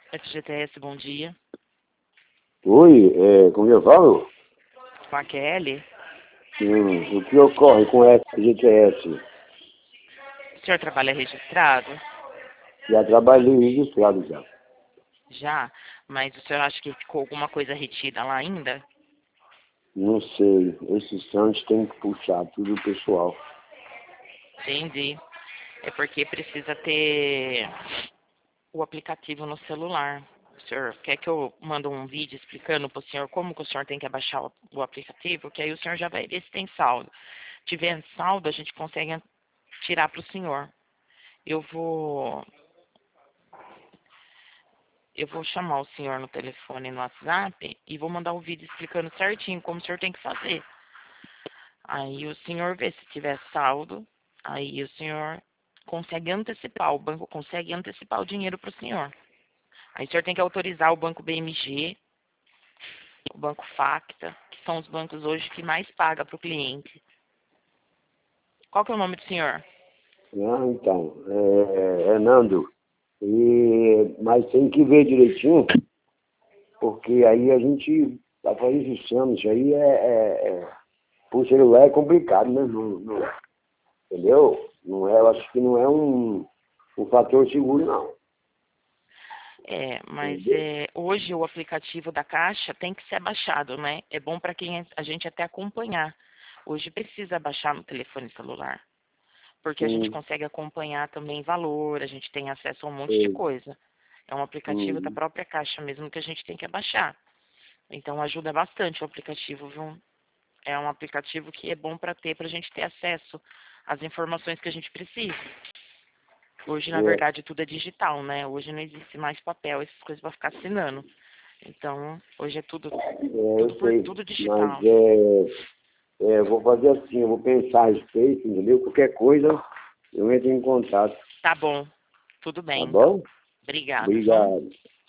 FGTS, bom dia. Oi, como eu falo? Com a Kelly. O que ocorre com a FGTS? O senhor trabalha registrado? Já trabalhei registrado já. Já? Mas o senhor acha que ficou alguma coisa retida lá ainda? Não sei, esses santos tem que puxar tudo o pessoal. Entendi. É porque precisa ter o aplicativo no celular. O senhor quer que eu mando um vídeo explicando para o senhor como que o senhor tem que abaixar o aplicativo? Que aí o senhor já vai ver se tem saldo. Tiver saldo, a gente consegue tirar para o senhor. Eu vou chamar o senhor no telefone, no WhatsApp, e vou mandar o vídeo explicando certinho como o senhor tem que fazer. Aí o senhor vê se tiver saldo, aí o senhor consegue antecipar, o banco consegue antecipar o dinheiro para o senhor. Aí o senhor tem que autorizar o banco BMG, o banco Facta, que são os bancos hoje que mais pagam para o cliente. Qual que é o nome do senhor? Então, Nando, mas tem que ver direitinho, porque aí a gente vai fazer esses anos, isso aí por celular é complicado, né? Entendeu? Não é, eu acho que não é um fator seguro, não. Mas Entendeu? hoje o aplicativo da Caixa tem que ser baixado, né? É bom para quem a gente até acompanhar. Hoje precisa baixar no telefone celular, porque a gente Sim, consegue acompanhar também valor, a gente tem acesso a um monte de sei. coisa. É um aplicativo da própria Caixa mesmo que a gente tem que abaixar. Então ajuda bastante o aplicativo, viu? É um aplicativo que é bom para ter, para a gente ter acesso às informações que a gente precisa. Hoje, na É. verdade, tudo é digital, né? Hoje não existe mais papel, essas coisas para ficar assinando. Então, hoje é tudo, Eu sei, tudo mas digital. eu vou fazer assim, eu vou pensar a respeito, entendeu? Qualquer coisa, eu entro em contato, Tá bom. Tudo tá bem, então. bom? Obrigada, viu? Obrigado.